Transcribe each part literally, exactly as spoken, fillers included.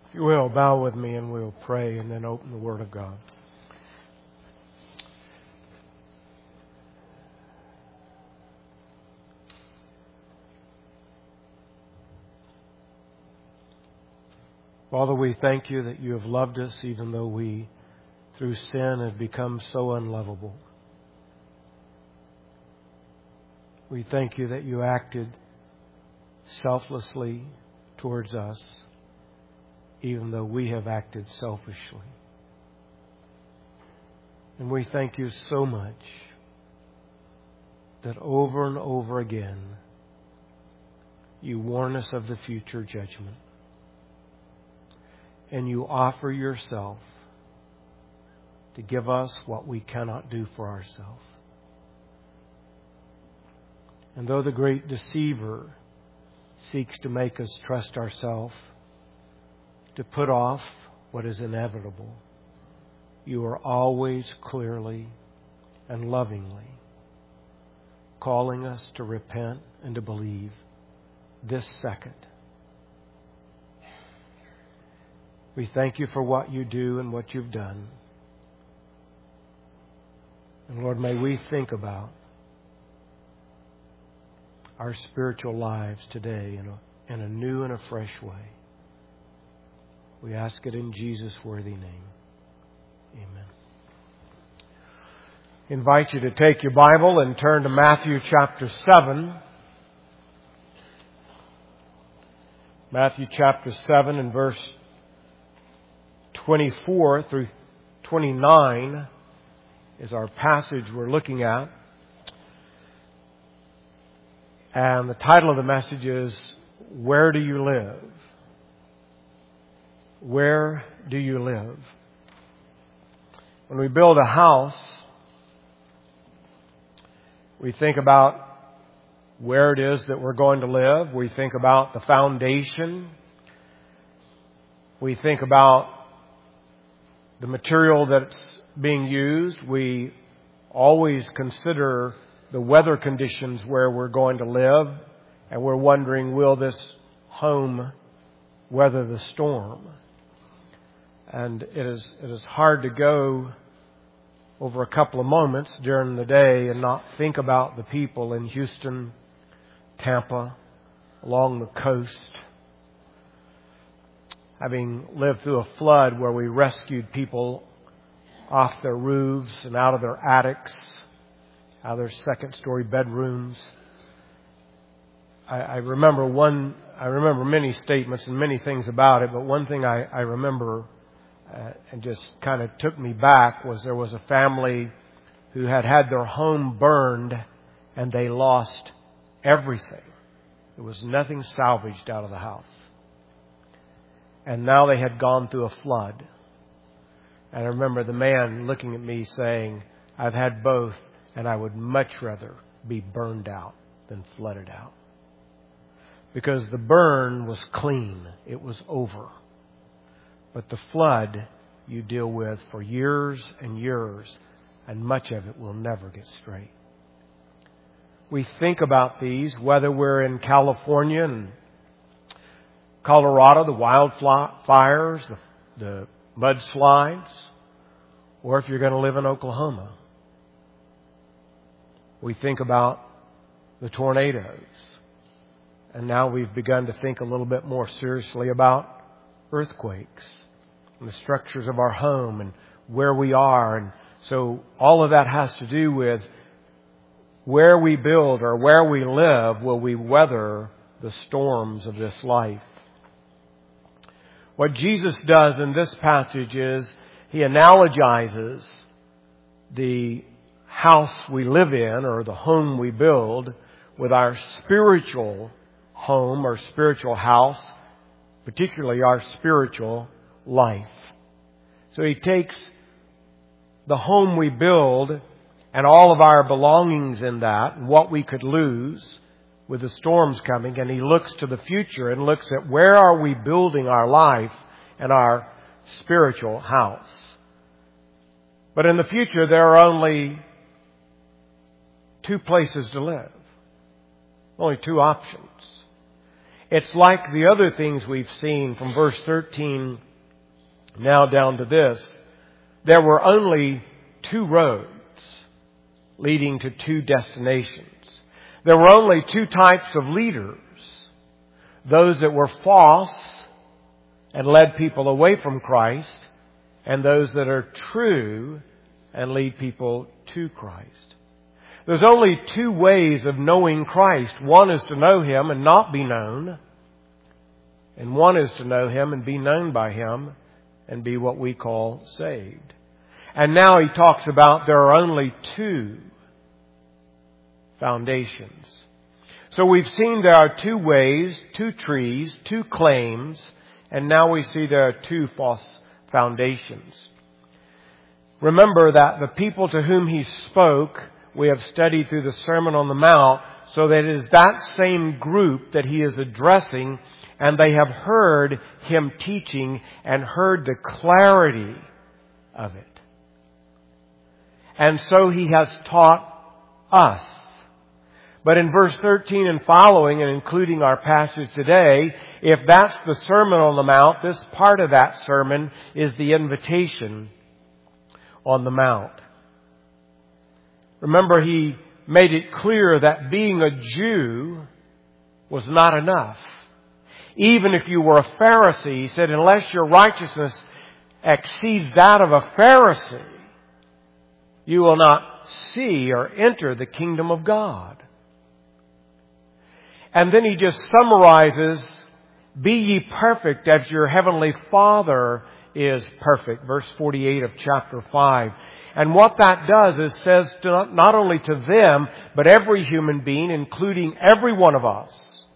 If you will, bow with me and we'll pray and then open the Word of God. Father, we thank you that you have loved us even though we, through sin, have become so unlovable. We thank you that you acted selflessly towards us, even though we have acted selfishly. And we thank you so much that over and over again you warn us of the future judgment. And you offer yourself to give us what we cannot do for ourselves. And though the great deceiver seeks to make us trust ourselves, to put off what is inevitable, you are always clearly and lovingly calling us to repent and to believe this second. We thank you for what you do and what you've done. And Lord, may we think about our spiritual lives today in a, in a new and a fresh way. We ask it in Jesus' worthy name. Amen. I invite you to take your Bible and turn to Matthew chapter seven. Matthew chapter seven and verse twenty-four through twenty-nine is our passage we're looking at. And the title of the message is, Where Do You Live? Where do you live? When we build a house, we think about where it is that we're going to live. We think about the foundation. We think about the material that's being used. We always consider the weather conditions where we're going to live, and we're wondering, will this home weather the storm? And it is it is hard to go over a couple of moments during the day and not think about the people in Houston, Tampa, along the coast. Having lived through a flood where we rescued people off their roofs and out of their attics, out of their second-story bedrooms. I, I remember one. I remember many statements and many things about it, but one thing I, I remember uh, and just kind of took me back was there was a family who had had their home burned and they lost everything. There was nothing salvaged out of the house. And now they had gone through a flood. And I remember the man looking at me saying, I've had both, and I would much rather be burned out than flooded out. Because the burn was clean. It was over. But the flood you deal with for years and years, and much of it will never get straight. We think about these, whether we're in California and Colorado, the wildfires, the, the mudslides, or if you're going to live in Oklahoma. We think about the tornadoes. And now we've begun to think a little bit more seriously about earthquakes and the structures of our home and where we are. And so all of that has to do with where we build or where we live, will we weather the storms of this life? What Jesus does in this passage is he analogizes the house we live in or the home we build with our spiritual home or spiritual house, particularly our spiritual life. So he takes the home we build and all of our belongings in that and what we could lose with the storms coming, and he looks to the future and looks at where are we building our life and our spiritual house. But in the future, there are only two places to live. Only two options. It's like the other things we've seen from verse thirteen now down to this. There were only two roads leading to two destinations. There were only two types of leaders. Those that were false and led people away from Christ, and those that are true and lead people to Christ. There's only two ways of knowing Christ. One is to know Him and not be known. And one is to know Him and be known by Him and be what we call saved. And now he talks about there are only two foundations. So we've seen there are two ways, two trees, two claims, and now we see there are two false foundations. Remember that the people to whom He spoke, we have studied through the Sermon on the Mount, so that it is that same group that He is addressing, and they have heard Him teaching and heard the clarity of it. And so He has taught us. But in verse thirteen and following, and including our passage today, if that's the Sermon on the Mount, this part of that sermon is the invitation on the Mount. Remember, He made it clear that being a Jew was not enough. Even if you were a Pharisee, He said, unless your righteousness exceeds that of a Pharisee, you will not see or enter the kingdom of God. And then He just summarizes, be ye perfect as your heavenly Father is perfect. Verse forty-eight of chapter five. And what that does is says to not only to them, but every human being, including every one of us,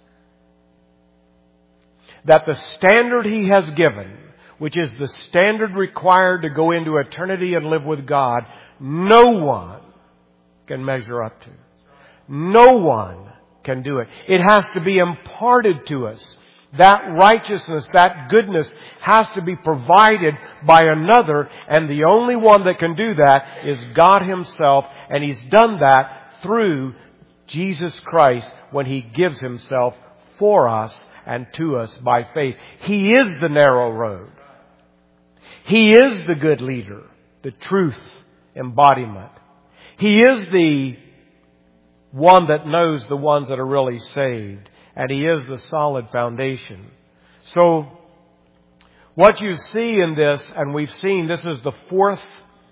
that the standard He has given, which is the standard required to go into eternity and live with God, no one can measure up to. No one can do it. It has to be imparted to us. That righteousness, that goodness has to be provided by another, and the only one that can do that is God Himself, and He's done that through Jesus Christ when He gives Himself for us and to us by faith. He is the narrow road. He is the good leader, the truth embodiment. He is the one that knows the ones that are really saved. And He is the solid foundation. So, what you see in this, and we've seen, this is the fourth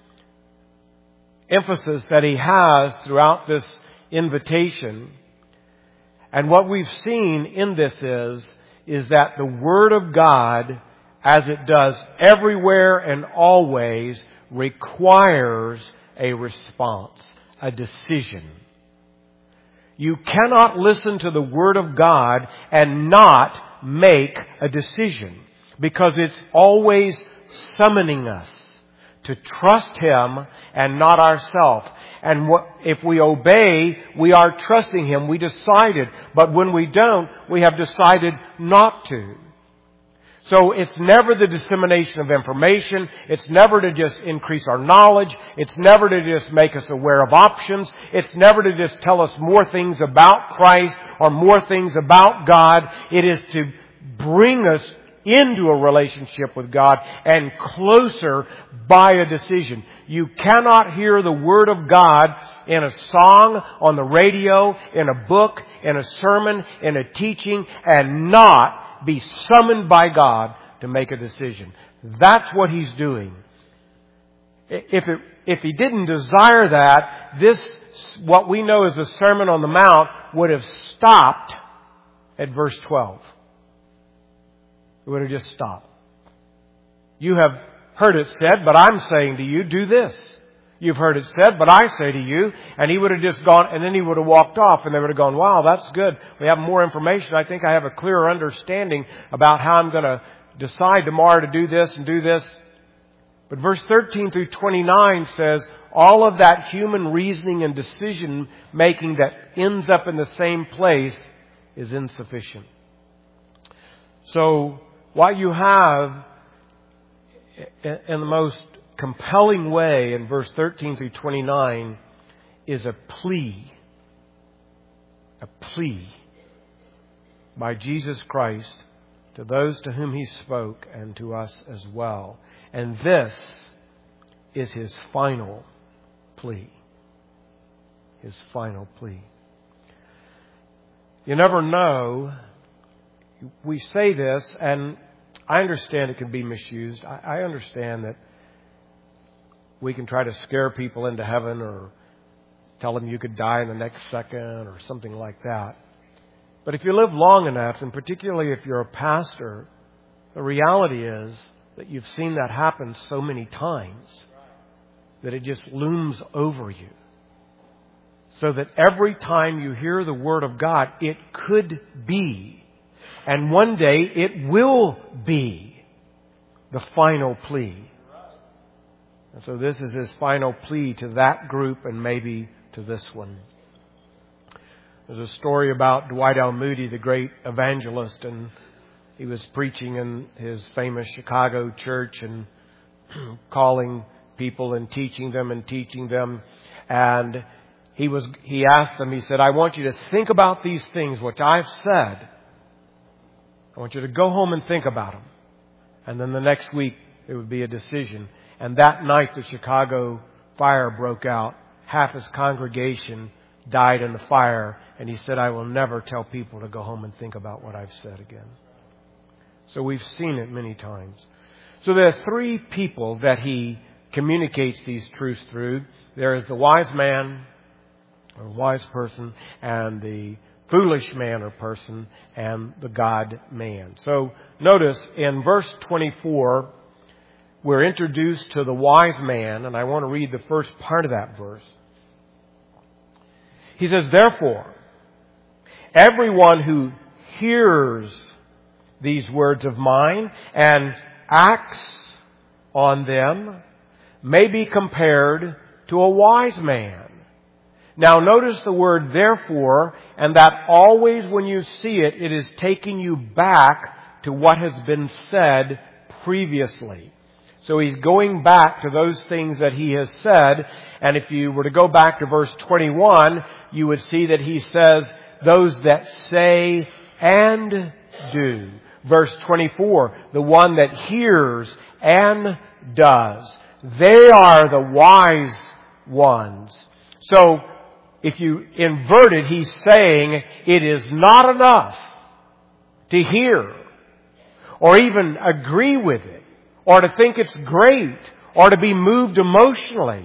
emphasis that He has throughout this invitation. And what we've seen in this is, is that the Word of God, as it does everywhere and always, requires a response, a decision. You cannot listen to the Word of God and not make a decision, because it's always summoning us to trust Him and not ourselves. And what, if we obey, we are trusting Him. We decided. But when we don't, we have decided not to. So it's never the dissemination of information. It's never to just increase our knowledge. It's never to just make us aware of options. It's never to just tell us more things about Christ or more things about God. It is to bring us into a relationship with God and closer by a decision. You cannot hear the Word of God in a song, on the radio, in a book, in a sermon, in a teaching, and not be summoned by God to make a decision. That's what He's doing. If it, if He didn't desire that, this, what we know as the Sermon on the Mount, would have stopped at verse twelve. It would have just stopped. You have heard it said, but I'm saying to you, do this. You've heard it said, but I say to you. And He would have just gone, and then He would have walked off, and they would have gone, wow, that's good. We have more information. I think I have a clearer understanding about how I'm going to decide tomorrow to do this and do this. But verse thirteen through twenty-nine says, all of that human reasoning and decision making that ends up in the same place is insufficient. So, what you have in the most compelling way in verse thirteen through twenty-nine is a plea. A plea. by Jesus Christ to those to whom He spoke and to us as well. And this is His final plea. His final plea. You never know. We say this, and I understand it can be misused. I, I understand that we can try to scare people into heaven or tell them you could die in the next second or something like that. But if you live long enough, and particularly if you're a pastor, the reality is that you've seen that happen so many times that it just looms over you. So that every time you hear the Word of God, it could be, and one day it will be, the final plea. And so this is His final plea to that group and maybe to this one. There's a story about Dwight L. Moody, the great evangelist, and he was preaching in his famous Chicago church and calling people and teaching them and teaching them. And he was he asked them, he said, I want you to think about these things which I've said. I want you to go home and think about them. And then the next week it would be a decision. And that night the Chicago fire broke out. Half his congregation died in the fire. And he said, I will never tell people to go home and think about what I've said again. So we've seen it many times. So there are three people that he communicates these truths through. There is the wise man, or wise person, and the foolish man or person, and the God-man. So notice in verse twenty-four, we're introduced to the wise man, and I want to read the first part of that verse. He says, therefore, everyone who hears these words of mine and acts on them may be compared to a wise man. Now notice the word therefore, and that always when you see it, it is taking you back to what has been said previously. So he's going back to those things that he has said. And if you were to go back to verse twenty-one, you would see that he says, those that say and do. Verse twenty-four, the one that hears and does. They are the wise ones. So if you invert it, he's saying it is not enough to hear or even agree with it, or to think it's great, or to be moved emotionally.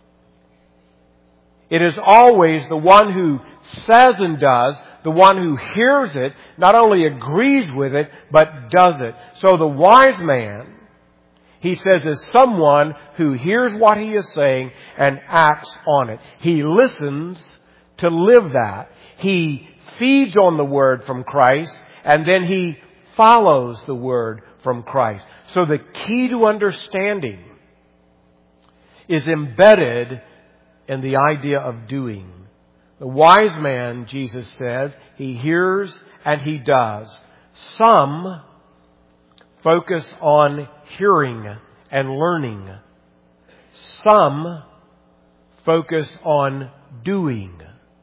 It is always the one who says and does, the one who hears it, not only agrees with it, but does it. So the wise man, he says, is someone who hears what he is saying and acts on it. He listens to live that. He feeds on the word from Christ, and then he follows the word from Christ. So the key to understanding is embedded in the idea of doing. The wise man, Jesus says, he hears and he does. Some focus on hearing and learning. Some focus on doing.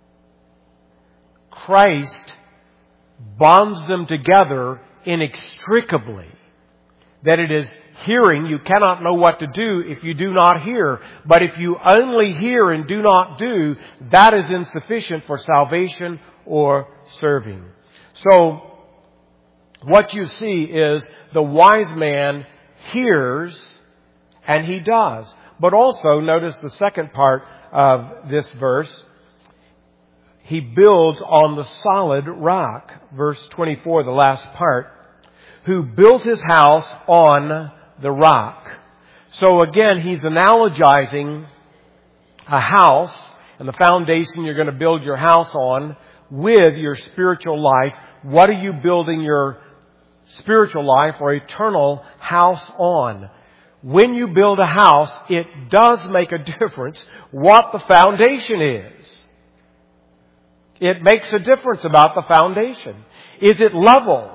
Christ bonds them together inextricably. That it is hearing, you cannot know what to do if you do not hear. But if you only hear and do not do, that is insufficient for salvation or serving. So, what you see is the wise man hears and he does. But also, notice the second part of this verse. He builds on the solid rock. Verse twenty-four, the last part. Who built his house on the rock. So again, he's analogizing a house and the foundation you're going to build your house on with your spiritual life. What are you building your spiritual life or eternal house on? When you build a house, it does make a difference what the foundation is. It makes a difference about the foundation. Is it level?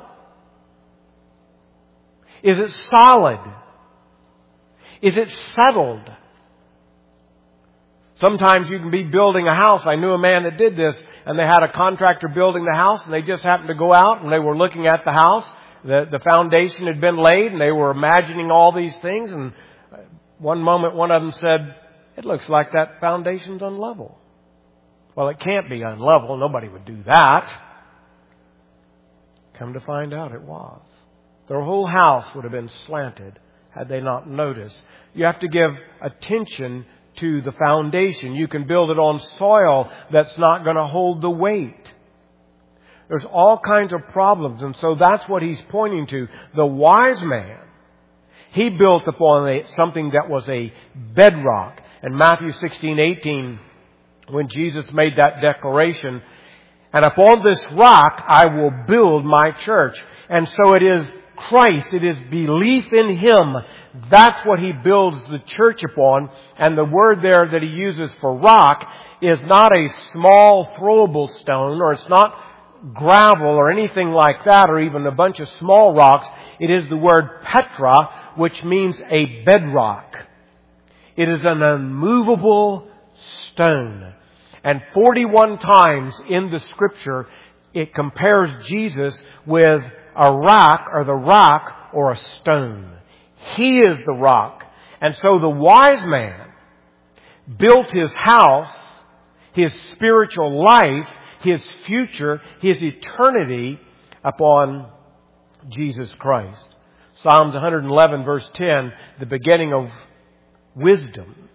Is it solid? Is it settled? Sometimes you can be building a house. I knew a man that did this, and they had a contractor building the house, and they just happened to go out and they were looking at the house. The, the foundation had been laid, and they were imagining all these things. And one moment, one of them said, "It looks like that foundation's unlevel." Well, it can't be unlevel. Nobody would do that. Come to find out, it was. Their whole house would have been slanted had they not noticed. You have to give attention to the foundation. You can build it on soil that's not going to hold the weight. There's all kinds of problems, and so that's what he's pointing to. The wise man, he built upon a, something that was a bedrock. In Matthew sixteen eighteen, when Jesus made that declaration, "And upon this rock I will build my church." And so it is Christ. It is belief in Him. That's what He builds the church upon. And the word there that He uses for rock is not a small throwable stone, or it's not gravel or anything like that, or even a bunch of small rocks. It is the word Petra, which means a bedrock. It is an unmovable stone. And forty-one times in the Scripture, it compares Jesus with a rock, or the rock, or a stone. He is the rock. And so the wise man built his house, his spiritual life, his future, his eternity upon Jesus Christ. Psalms one eleven verse ten, the beginning of wisdom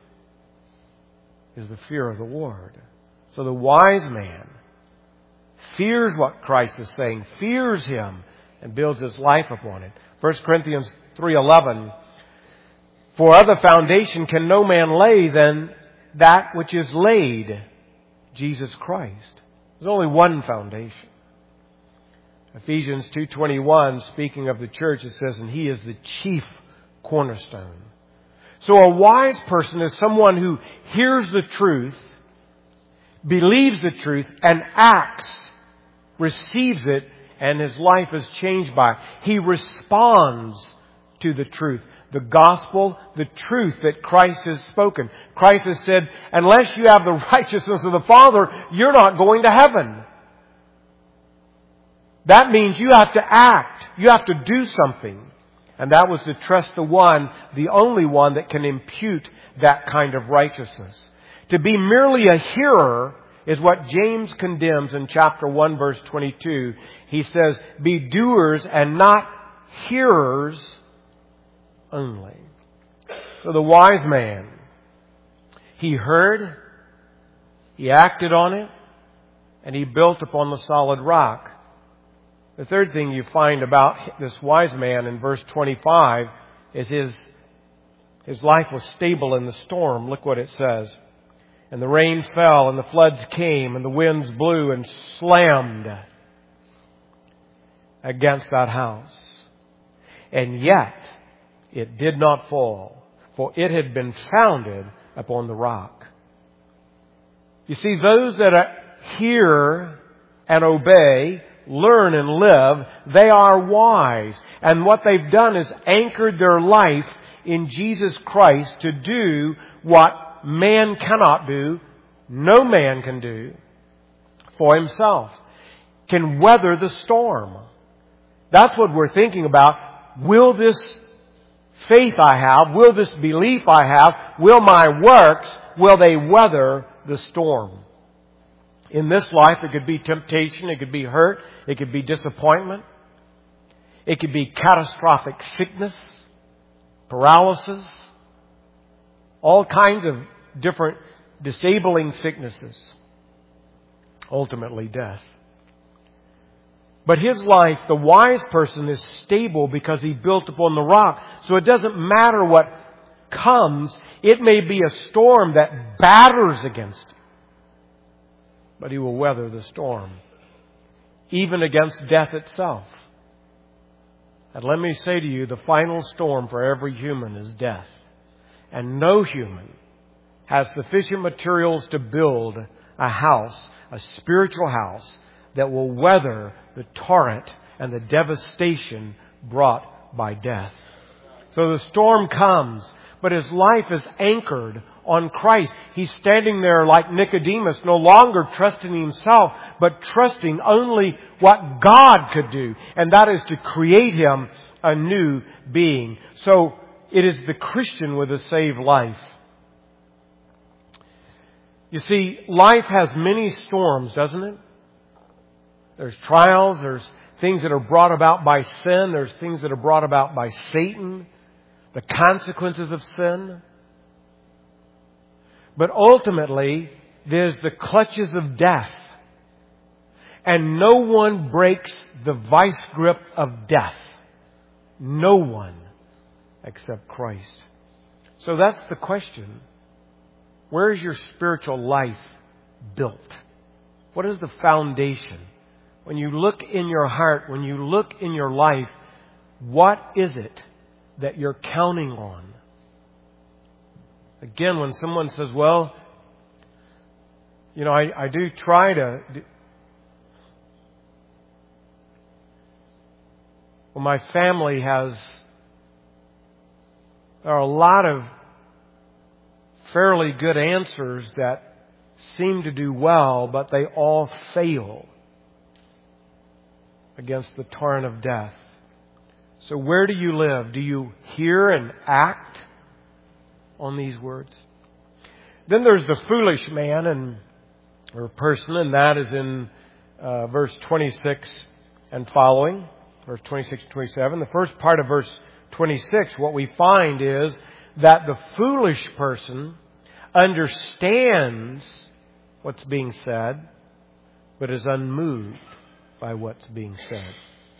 is the fear of the Lord. So the wise man fears what Christ is saying, fears Him, and builds his life upon it. First Corinthians three eleven, "For other foundation can no man lay than that which is laid, Jesus Christ." There's only one foundation. Ephesians two twenty-one, speaking of the church, it says, "And He is the chief cornerstone." So a wise person is someone who hears the truth, believes the truth, and acts, receives it, and his life is changed by it. He responds to the truth. The gospel, the truth that Christ has spoken. Christ has said, unless you have the righteousness of the Father, you're not going to heaven. That means you have to act. You have to do something. And that was to trust the one, the only one that can impute that kind of righteousness. To be merely a hearer is what James condemns in chapter one verse twenty-two. He says, "Be doers and not hearers only." So the wise man, he heard, he acted on it, and he built upon the solid rock. The third thing you find about this wise man in verse twenty-five is his, his life was stable in the storm. Look what it says. "And the rain fell, and the floods came, and the winds blew and slammed against that house. And yet it did not fall, for it had been founded upon the rock." You see, those that hear and obey, learn and live, they are wise. And what they've done is anchored their life in Jesus Christ to do what man cannot do, no man can do for himself. Can weather the storm. That's what we're thinking about. Will this faith I have, will this belief I have, will my works, will they weather the storm? In this life, it could be temptation, it could be hurt, it could be disappointment, it could be catastrophic sickness, paralysis, all kinds of different disabling sicknesses, ultimately death. But his life, the wise person, is stable because he built upon the rock. So it doesn't matter what comes. It may be a storm that batters against him, but he will weather the storm, even against death itself. And let me say to you, the final storm for every human is death. And no human has sufficient materials to build a house, a spiritual house, that will weather the torrent and the devastation brought by death. So the storm comes, but his life is anchored on Christ. He's standing there like Nicodemus, no longer trusting himself, but trusting only what God could do. And that is to create him a new being. So it is the Christian with a saved life. You see, life has many storms, doesn't it? There's trials, there's things that are brought about by sin, there's things that are brought about by Satan, the consequences of sin. But ultimately, there's the clutches of death. And no one breaks the vice grip of death. No one except Christ. So that's the question. Where is your spiritual life built? What is the foundation? When you look in your heart, when you look in your life, what is it that you're counting on? Again, when someone says, well, you know, I, I do try to... Well, my family has... There are a lot of fairly good answers that seem to do well, but they all fail against the torrent of death. So where do you live? Do you hear and act on these words? Then there's the foolish man and or person, and that is in uh, verse twenty-six and following, verse twenty-six to twenty-seven. The first part of verse twenty-six, what we find is that the foolish person understands what's being said, but is unmoved by what's being said.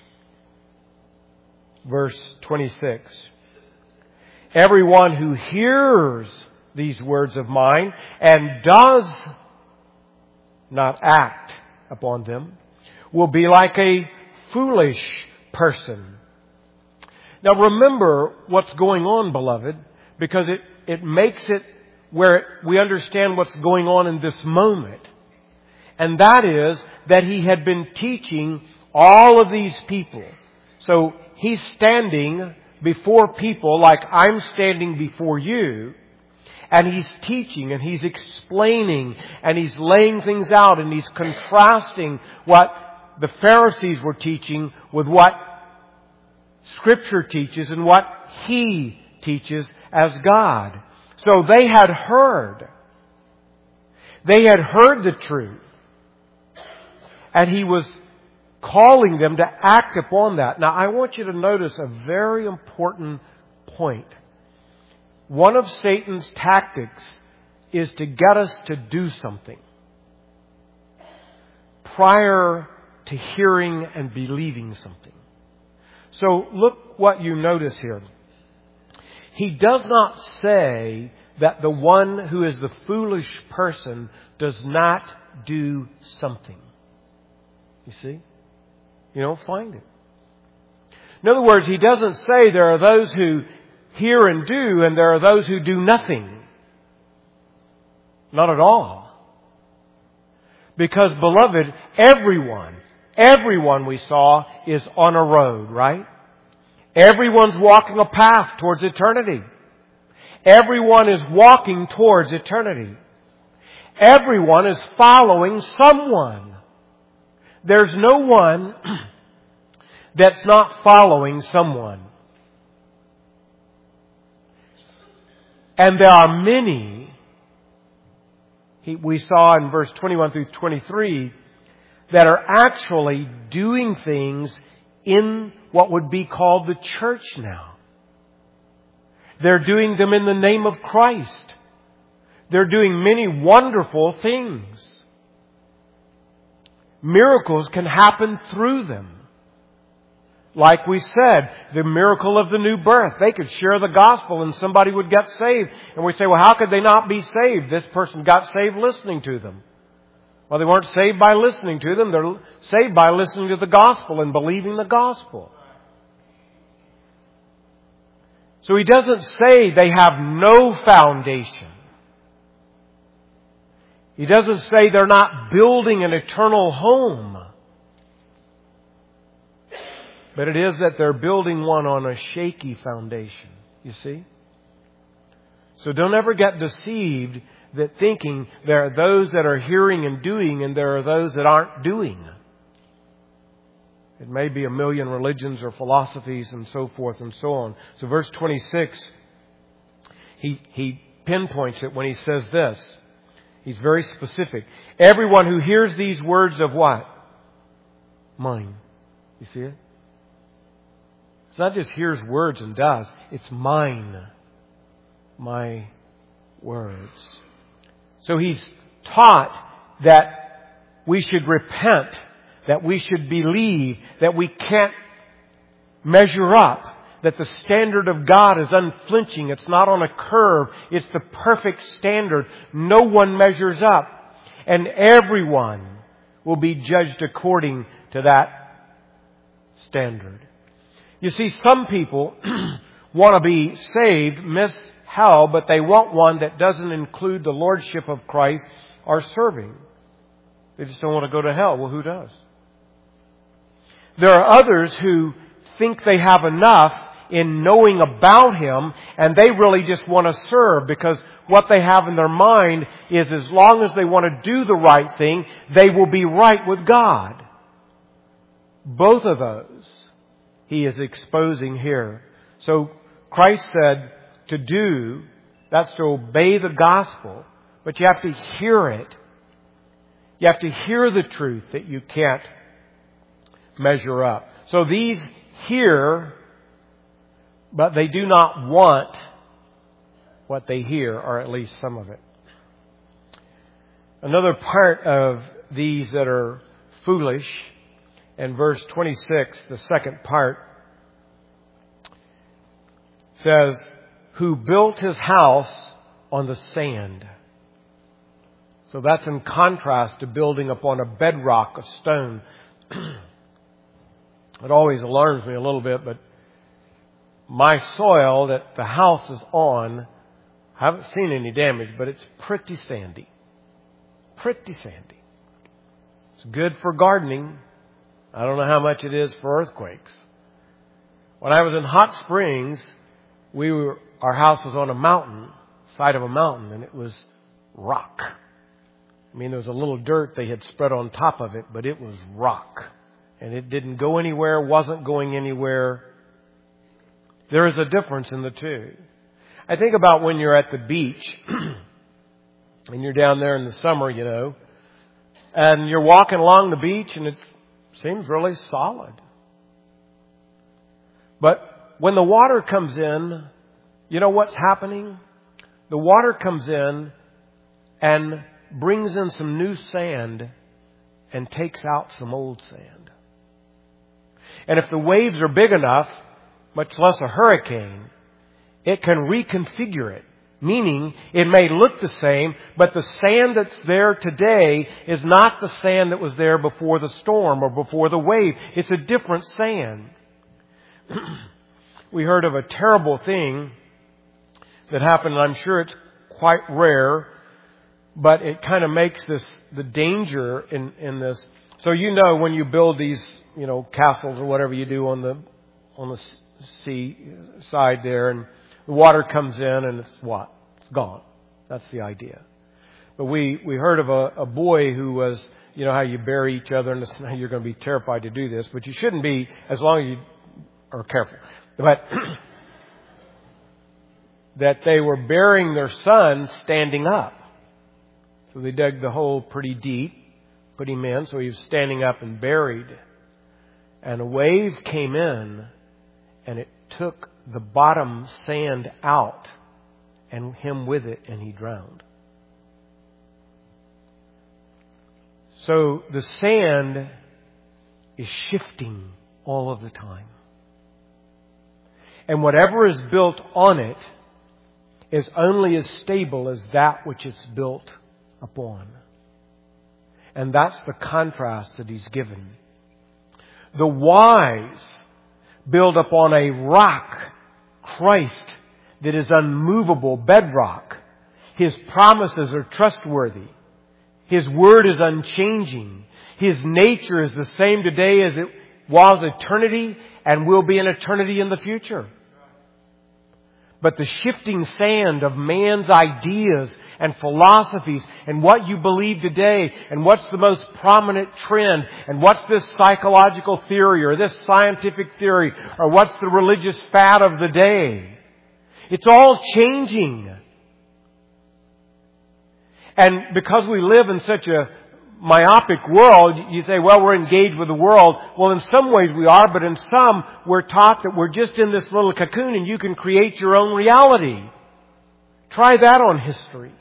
Verse twenty-six. Everyone who hears these words of mine and does not act upon them will be like a foolish person. Now remember what's going on, beloved, because it, it makes it where we understand what's going on in this moment. And that is that he had been teaching all of these people. So he's standing before people like I'm standing before you. And he's teaching and he's explaining and he's laying things out and he's contrasting what the Pharisees were teaching with what Scripture teaches and what he teaches as God. So they had heard. They had heard the truth. And he was calling them to act upon that. Now I want you to notice a very important point. One of Satan's tactics is to get us to do something prior to hearing and believing something. So look what you notice here. He does not say that the one who is the foolish person does not do something. You see? You don't find it. In other words, he doesn't say there are those who hear and do and there are those who do nothing. Not at all. Because, beloved, everyone, everyone we saw is on a road, right? Everyone's walking a path towards eternity. Everyone is walking towards eternity. Everyone is following someone. There's no one that's not following someone. And there are many, we saw in verse twenty-one through twenty-three, that are actually doing things in what would be called the church now. They're doing them in the name of Christ. They're doing many wonderful things. Miracles can happen through them. Like we said, the miracle of the new birth. They could share the gospel and somebody would get saved. And we say, well, how could they not be saved? This person got saved listening to them. Well, they weren't saved by listening to them. They're saved by listening to the gospel and believing the gospel. So he doesn't say they have no foundation. He doesn't say they're not building an eternal home. But it is that they're building one on a shaky foundation. You see? So don't ever get deceived that thinking there are those that are hearing and doing and there are those that aren't doing. It may be a million religions or philosophies and so forth and so on. So verse twenty-six, he, he pinpoints it when he says this. He's very specific. Everyone who hears these words of what? Mine. You see it? It's not just hears words and does. It's mine. My words. So he's taught that we should repent, that we should believe, that we can't measure up, that the standard of God is unflinching. It's not on a curve. It's the perfect standard. No one measures up. And everyone will be judged according to that standard. You see, some people want to be saved, miss hell, but they want one that doesn't include the lordship of Christ or serving. They just don't want to go to hell. Well, who does? There are others who think they have enough in knowing about Him, and they really just want to serve, because what they have in their mind is as long as they want to do the right thing, they will be right with God. Both of those He is exposing here. So Christ said to do, that's to obey the gospel, but you have to hear it. You have to hear the truth that you can't measure up. So these hear, but they do not want what they hear, or at least some of it. Another part of these that are foolish, in verse twenty-six, the second part, says, who built his house on the sand. So that's in contrast to building upon a bedrock, a stone. It always alarms me a little bit, but my soil that the house is on, I haven't seen any damage, but it's pretty sandy. Pretty sandy. It's good for gardening. I don't know how much it is for earthquakes. When I was in Hot Springs, we were, our house was on a mountain, side of a mountain, and it was rock. I mean, there was a little dirt they had spread on top of it, but it was rock. And it didn't go anywhere, wasn't going anywhere. There is a difference in the two. I think about when you're at the beach, and you're down there in the summer, you know, and you're walking along the beach, and it seems really solid. But when the water comes in, you know what's happening? The water comes in and brings in some new sand and takes out some old sand. And if the waves are big enough, much less a hurricane, it can reconfigure it. Meaning, it may look the same, but the sand that's there today is not the sand that was there before the storm or before the wave. It's a different sand. We heard of a terrible thing that happened, and I'm sure it's quite rare, but it kind of makes this, the danger in, in this. So you know when you build these, you know, castles or whatever you do on the, on the sea side there, and the water comes in and it's what? It's gone. That's the idea. But we, we heard of a, a boy who was, you know how you bury each other, and you're going to be terrified to do this, but you shouldn't be as long as you are careful. But that they were burying their son standing up. So they dug the hole pretty deep, put him in, so he was standing up and buried. And a wave came in, and it took the bottom sand out, and him with it, and he drowned. So the sand is shifting all of the time. And whatever is built on it is only as stable as that which it's built upon. And that's the contrast that he's given. The wise build upon a rock, Christ, that is unmovable, bedrock. His promises are trustworthy. His word is unchanging. His nature is the same today as it was eternity and will be an eternity in the future. but the shifting sand of man's ideas and philosophies and what you believe today and what's the most prominent trend and what's this psychological theory or this scientific theory or what's the religious fad of the day. It's all changing. And because we live in such a myopic world, you say, well, we're engaged with the world. Well, in some ways we are, but in some, we're taught that we're just in this little cocoon and you can create your own reality. Try that on history.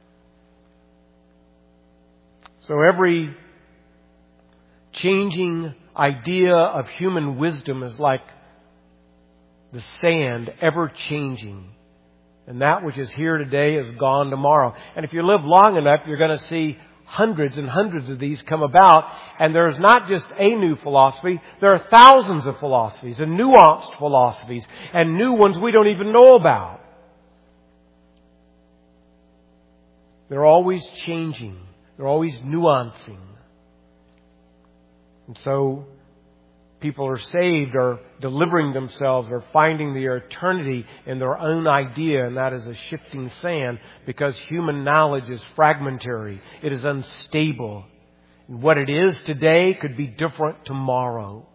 So every changing idea of human wisdom is like the sand, ever changing. And that which is here today is gone tomorrow. And if you live long enough, you're going to see hundreds and hundreds of these come about. And there's not just a new philosophy. There are thousands of philosophies and nuanced philosophies and new ones we don't even know about. They're always changing. They're always nuancing. And so people are saved or delivering themselves or finding their eternity in their own idea, and that is a shifting sand because human knowledge is fragmentary. It is unstable. And what it is today could be different tomorrow.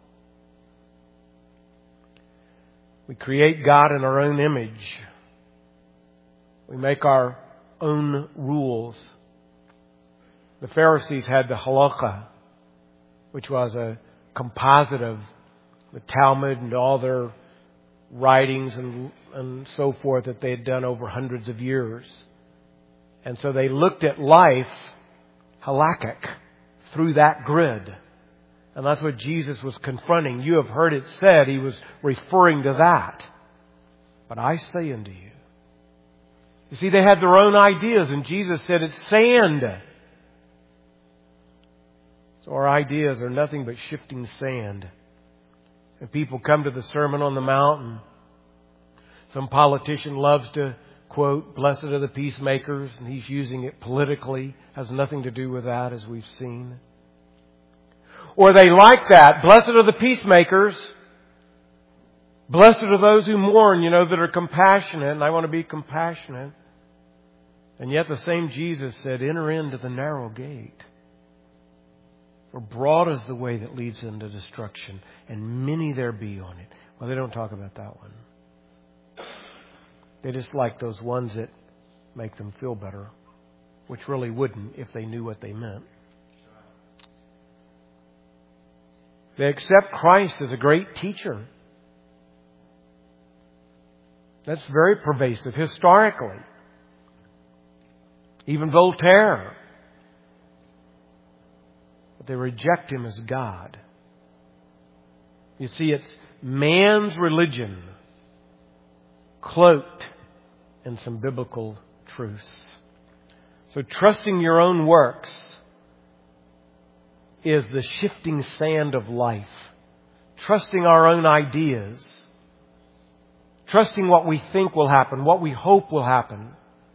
We create God in our own image. We make our own rules. The Pharisees had the halakha, which was a composite of the Talmud and all their writings and, and so forth that they had done over hundreds of years. And so they looked at life halakhic through that grid. And that's what Jesus was confronting. You have heard it said. He was referring to that. But I say unto you. You see, they had their own ideas, and Jesus said it's sand. So our ideas are nothing but shifting sand. And people come to the Sermon on the Mount, and some politician loves to quote, "Blessed are the peacemakers," and he's using it politically. Has nothing to do with that, as we've seen. Or they like that. Blessed are the peacemakers. Blessed are those who mourn, you know, that are compassionate. And I want to be compassionate. And yet the same Jesus said, enter into the narrow gate. For broad is the way that leads into destruction, and many there be on it. Well, they don't talk about that one. They just like those ones that make them feel better, which really wouldn't if they knew what they meant. They accept Christ as a great teacher. That's very pervasive historically. Even Voltaire. But they reject Him as God. You see, it's man's religion cloaked in some biblical truths. So trusting your own works is the shifting sand of life. Trusting our own ideas. Trusting what we think will happen, what we hope will happen.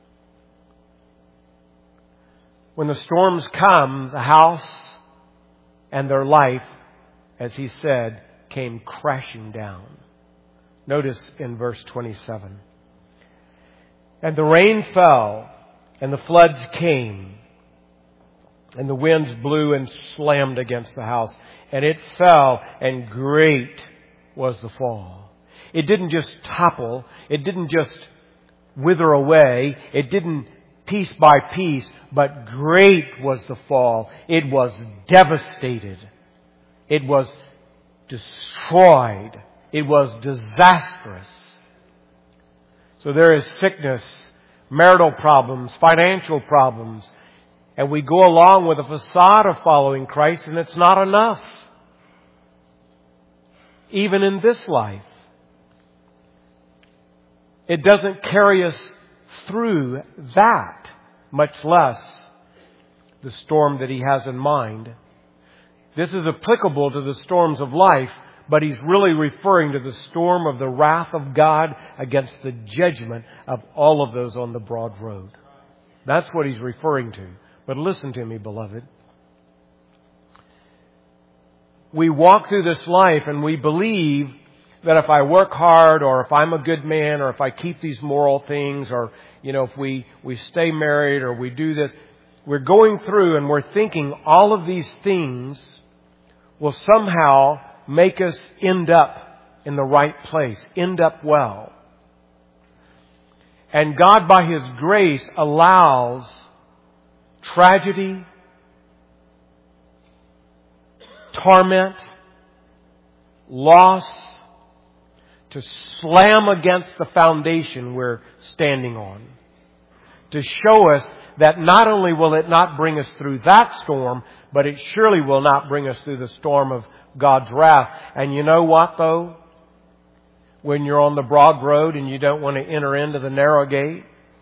When the storms come, the house and their life, as he said, came crashing down. Notice in verse twenty-seven. And the rain fell, and the floods came, and the winds blew and slammed against the house, and it fell, and great was the fall. It didn't just topple, it didn't just wither away, it didn't piece by piece, but great was the fall. It was devastated. It was destroyed. It was disastrous. So there is sickness, marital problems, financial problems, and we go along with a facade of following Christ, and it's not enough. Even in this life. It doesn't carry us through that, much less the storm that He has in mind. This is applicable to the storms of life, but He's really referring to the storm of the wrath of God against the judgment of all of those on the broad road. That's what He's referring to. But listen to me, beloved. We walk through this life and we believe that if I work hard, or if I'm a good man, or if I keep these moral things, or, you know, if we, we stay married, or we do this, we're going through and we're thinking all of these things will somehow make us end up in the right place, end up well. And God, by His grace, allows tragedy, torment, loss to slam against the foundation we're standing on, to show us that not only will it not bring us through that storm, but it surely will not bring us through the storm of God's wrath. And you know what, though? When you're on the broad road and you don't want to enter into the narrow gate,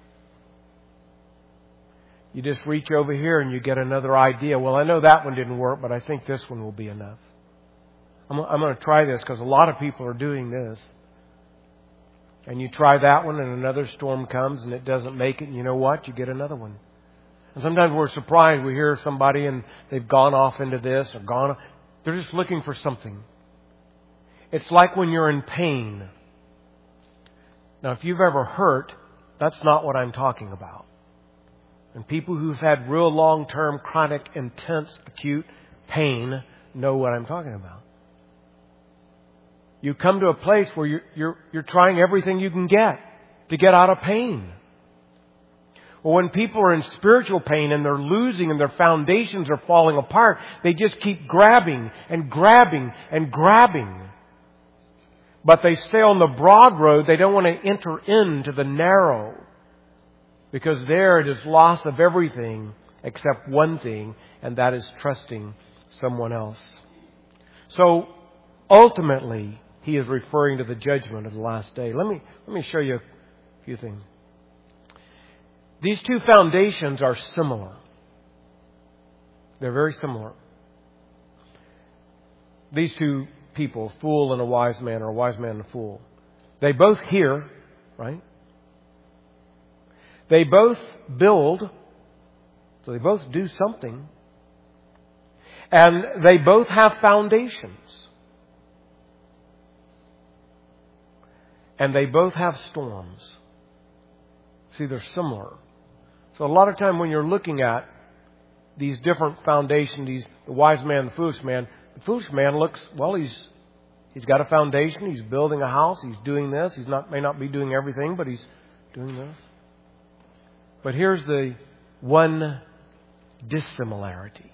you just reach over here and you get another idea. Well, I know that one didn't work, but I think this one will be enough. I'm, I'm going to try this because a lot of people are doing this. And you try that one and another storm comes and it doesn't make it. And you know what? You get another one. And sometimes we're surprised. We hear somebody and they've gone off into this or gone. They're just looking for something. It's like when you're in pain. Now, if you've ever hurt, that's not what I'm talking about. And people who've had real long-term, chronic, intense, acute pain know what I'm talking about. You come to a place where you're, you're, you're trying everything you can get to get out of pain. Well, when people are in spiritual pain and they're losing and their foundations are falling apart, they just keep grabbing and grabbing and grabbing. But they stay on the broad road. They don't want to enter into the narrow. Because there it is loss of everything except one thing, and that is trusting someone else. So ultimately, he is referring to the judgment of the last day. Let me, let me show you a few things. These two foundations are similar. They're very similar. These two people, a fool and a wise man, or a wise man and a fool. They both hear, right? They both build, so they both do something. And they both have foundations. And they both have storms. See, they're similar. So a lot of time when you're looking at these different foundations, these the wise man, the foolish man, the foolish man looks, well, he's he's got a foundation, he's building a house, he's doing this, he's not may not be doing everything, but he's doing this. But here's the one dissimilarity.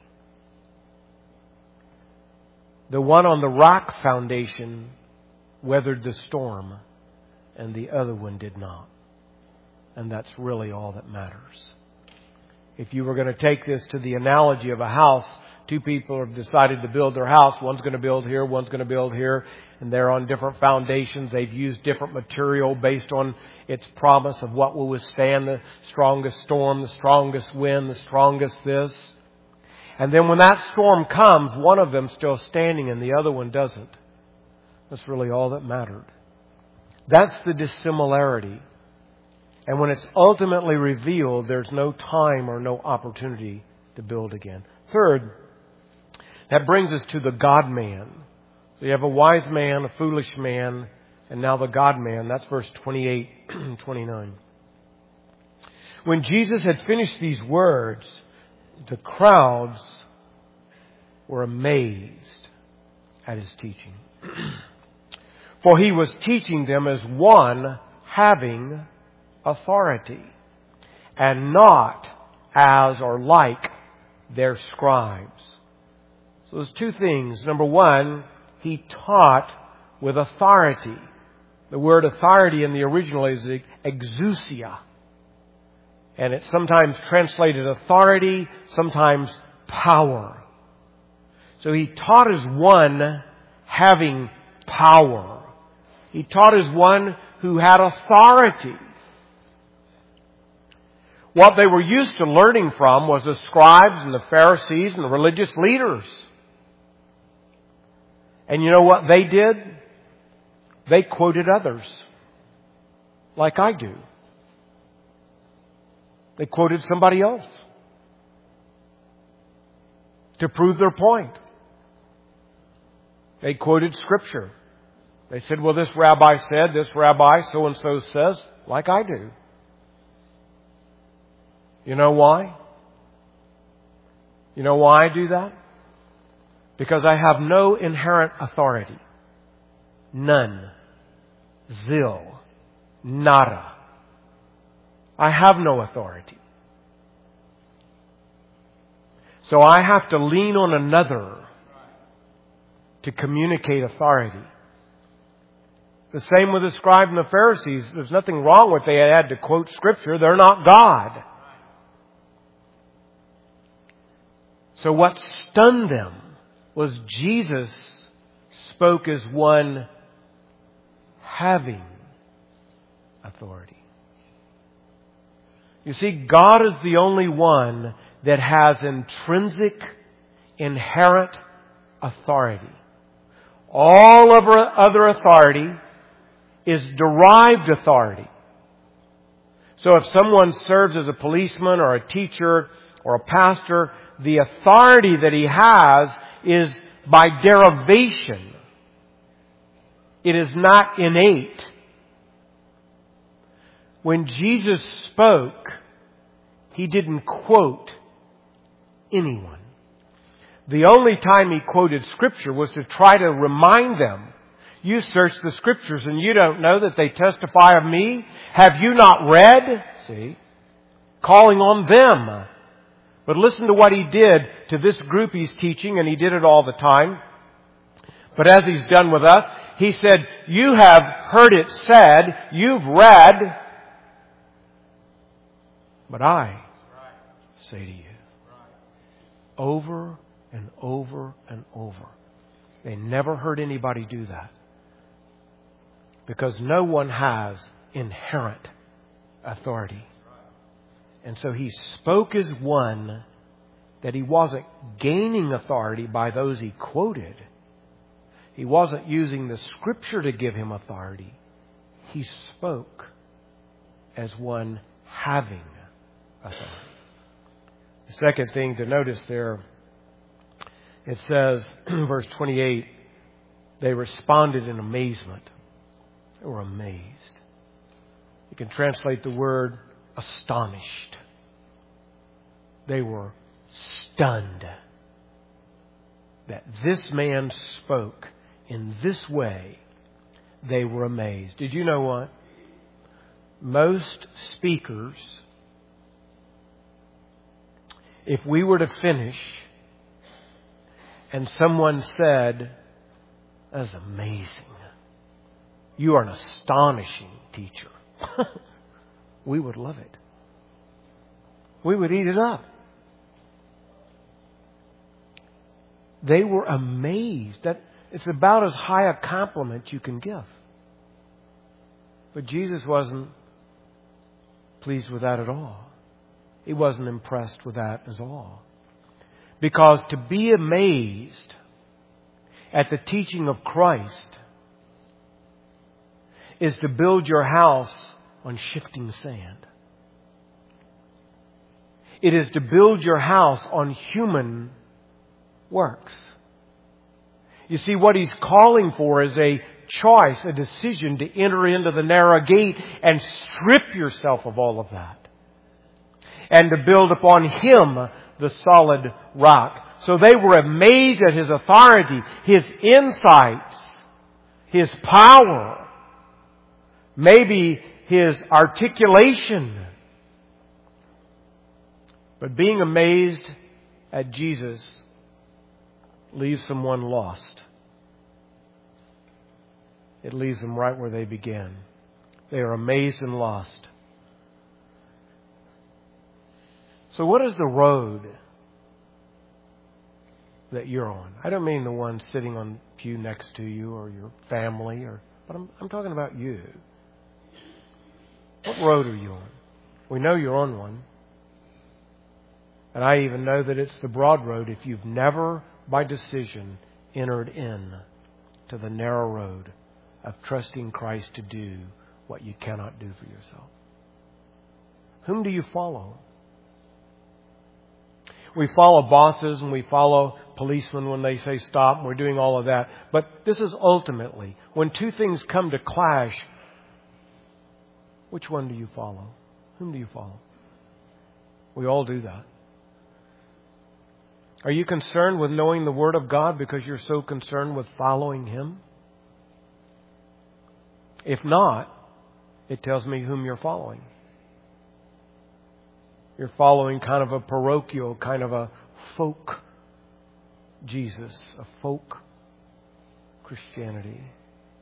The one on the rock foundation weathered the storm, and the other one did not. And that's really all that matters. If you were going to take this to the analogy of a house, two people have decided to build their house. One's going to build here, one's going to build here, and they're on different foundations. They've used different material based on its promise of what will withstand the strongest storm, the strongest wind, the strongest this. And then when that storm comes, one of them's still standing and the other one doesn't. That's really all that mattered. That's the dissimilarity. And when it's ultimately revealed, there's no time or no opportunity to build again. Third, that brings us to the God-man. So you have a wise man, a foolish man, and now the God-man. That's verse twenty-eight and twenty-nine. When Jesus had finished these words, the crowds were amazed at His teaching. For He was teaching them as one having authority, and not as or like their scribes. So there's two things. Number one, He taught with authority. The word authority in the original is exousia. And it's sometimes translated authority, sometimes power. So He taught as one having power. He taught as one who had authority. What they were used to learning from was the scribes and the Pharisees and the religious leaders. And you know what they did? They quoted others, like I do. They quoted somebody else to prove their point. They quoted Scripture. They said, well, this rabbi said, this rabbi so-and-so says, like I do. You know why? You know why I do that? Because I have no inherent authority. None. Zil. Nada. I have no authority. So I have to lean on another to communicate authority. The same with the scribes and the Pharisees. There's nothing wrong with they had to quote Scripture. They're not God. So what stunned them was Jesus spoke as one having authority. You see, God is the only one that has intrinsic, inherent authority. All of our other authority is derived authority. So if someone serves as a policeman or a teacher or a pastor, the authority that he has is by derivation. It is not innate. When Jesus spoke, He didn't quote anyone. The only time He quoted Scripture was to try to remind them, you search the Scriptures and you don't know that they testify of me? Have you not read? See? Calling on them. But listen to what He did to this group He's teaching, and He did it all the time. But as He's done with us, He said, you have heard it said, you've read, but I say to you, over and over and over. They never heard anybody do that. Because no one has inherent authority. And so He spoke as one that He wasn't gaining authority by those He quoted. He wasn't using the Scripture to give Him authority. He spoke as one having authority. The second thing to notice there, it says, verse twenty-eight, they responded in amazement. They were amazed. You can translate the word astonished. They were stunned that this man spoke in this way. They were amazed. Did you know what? Most speakers, if we were to finish and someone said, that's amazing. You are an astonishing teacher. We would love it. We would eat it up. They were amazed. That it's about as high a compliment you can give. But Jesus wasn't pleased with that at all. He wasn't impressed with that at all. Because to be amazed at the teaching of Christ is to build your house on shifting sand. It is to build your house on human works. You see, what He's calling for is a choice, a decision to enter into the narrow gate and strip yourself of all of that. And to build upon Him the solid rock. So they were amazed at His authority, His insights, His power, maybe His articulation. But being amazed at Jesus leaves someone lost. It leaves them right where they began. They are amazed and lost. So what is the road that you're on? I don't mean the one sitting on the pew next to you or your family, or but I'm, I'm talking about you. What road are you on? We know you're on one. And I even know that it's the broad road if you've never, by decision, entered in to the narrow road of trusting Christ to do what you cannot do for yourself. Whom do you follow? We follow bosses and we follow policemen when they say stop, and we're doing all of that. But this is ultimately, when two things come to clash, which one do you follow? Whom do you follow? We all do that. Are you concerned with knowing the Word of God because you're so concerned with following Him? If not, it tells me whom you're following. You're following kind of a parochial, kind of a folk Jesus, a folk Christianity.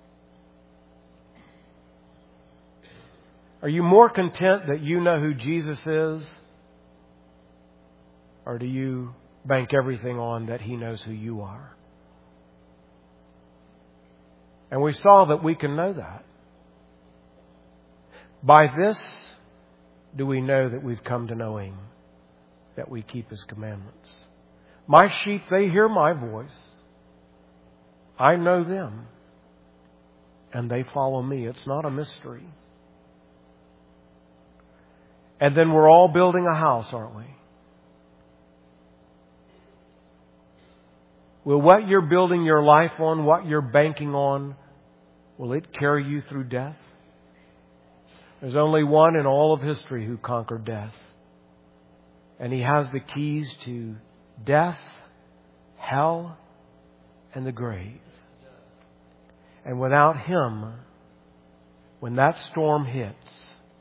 Are you more content that you know who Jesus is? Or do you bank everything on that He knows who you are? And we saw that we can know that. By this do we know that we've come to know Him, that we keep His commandments. My sheep, they hear my voice. I know them. And they follow me. It's not a mystery. And then we're all building a house, aren't we? Will what you're building your life on, what you're banking on, will it carry you through death? There's only one in all of history who conquered death. And He has the keys to death, hell, and the grave. And without Him, when that storm hits,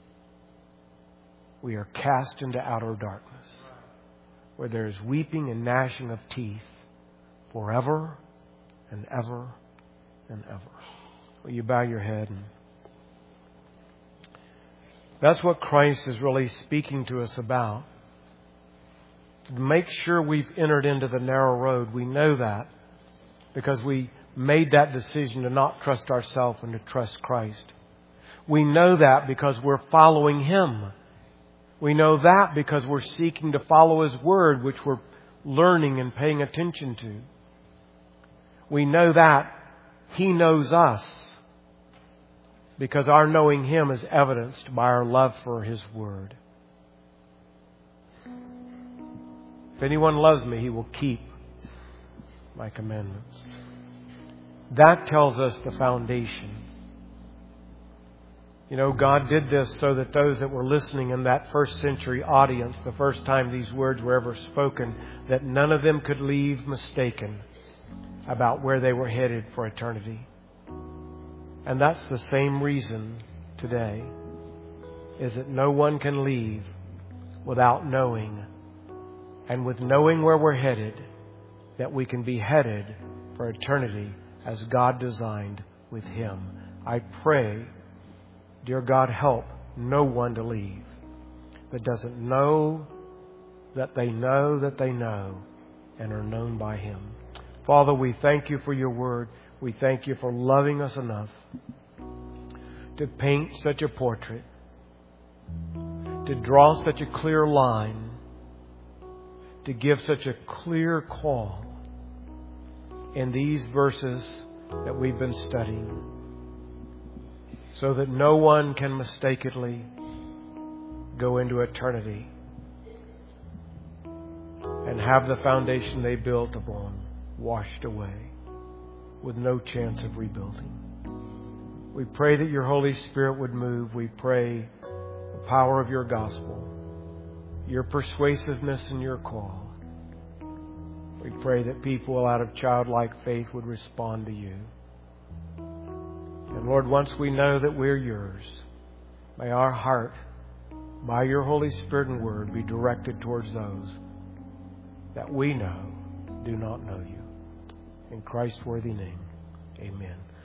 we are cast into outer darkness, where there is weeping and gnashing of teeth forever and ever and ever. Will you bow your head? And that's what Christ is really speaking to us about. To make sure we've entered into the narrow road. We know that because we made that decision to not trust ourselves and to trust Christ. We know that because we're following Him. We know that because we're seeking to follow His Word, which we're learning and paying attention to. We know that He knows us because our knowing Him is evidenced by our love for His Word. If anyone loves me, he will keep my commandments. That tells us the foundation. You know, God did this so that those that were listening in that first century audience, the first time these words were ever spoken, that none of them could leave mistaken about where they were headed for eternity. And that's the same reason today, is that no one can leave without knowing, and with knowing where we're headed, that we can be headed for eternity as God designed with Him. I pray, dear God, help no one to leave that doesn't know that they know that they know and are known by Him. Father, we thank You for Your Word. We thank You for loving us enough to paint such a portrait, to draw such a clear line, to give such a clear call in these verses that we've been studying, so that no one can mistakenly go into eternity and have the foundation they built upon washed away with no chance of rebuilding. We pray that Your Holy Spirit would move. We pray the power of Your gospel, Your persuasiveness and Your call. We pray that people out of childlike faith would respond to You. And Lord, once we know that we're Yours, may our heart, by Your Holy Spirit and Word, be directed towards those that we know do not know You. In Christ's worthy name, amen.